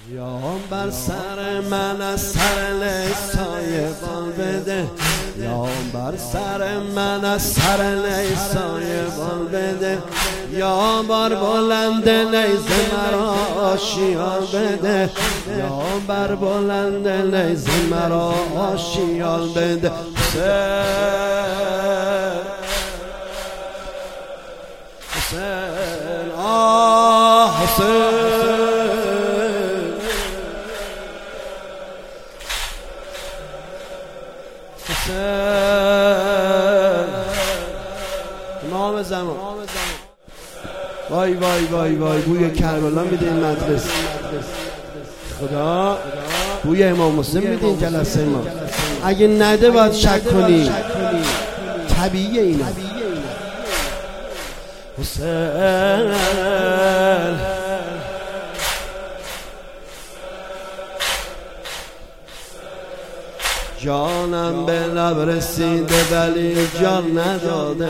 یا بر سر من از سر لیسای بال بده، یا بر سر من از سر لیسای بال بده، یا بر بلند نیزه مرا آشیال بده، یا بر بلند نیزه مرا آشیال بده. حسین آه حسین امام زمان. وای وای وای وای بوی کربلا میده این مدرس، خدا بوی امام حسین میده این جلسه ما. اگه نده باید شک کنی، طبیعیه اینه. حسین جانم به لب رسیده ولی جان نداده،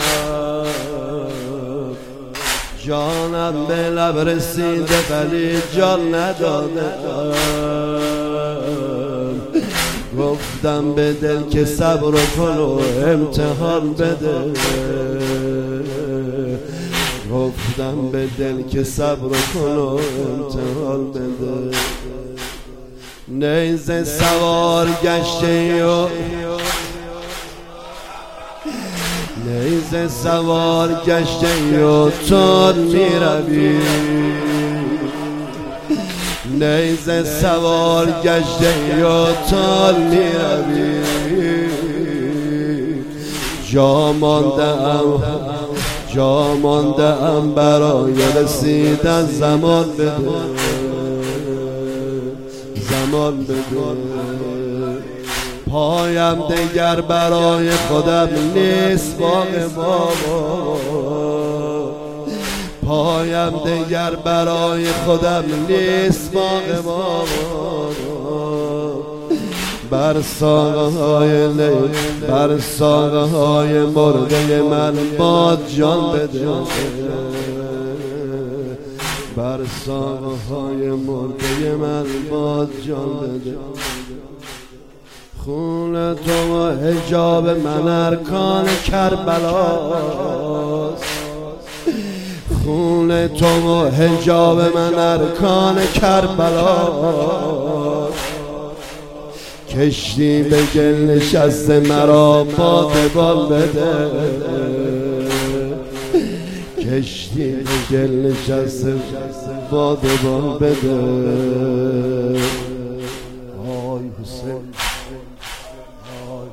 جانم به لب رسیده ولی جان نداده. گفتم به دل که صبر کن و امتحان بده، گفتم به دل که صبر کن و امتحان بده. نیزه سوار گشته و نیزه سوار گشته و تو میروی، نیزه سوار گشته و تو میروی. جا مانده ام برای رسیدن زمان بده، زمان بده. پایم دگر برای خودم نیست باغ بابا، پایم دگر برای خودم نیست باغ بابا. بر ساقه های مرده من باد جان بده، بر ساقه های مرده من باد جان بده. خون تو و حجاب من ارکان کربلاست، خون تو و حجاب من ارکان کربلاست. کشتی به گل نشسته مرا باد بال بده، کشتی به گل نشسته باد بال بده. آی حسین آی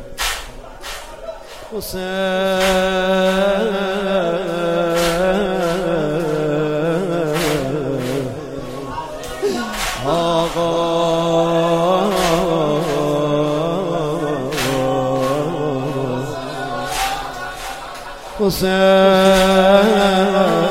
حسین آقا حسین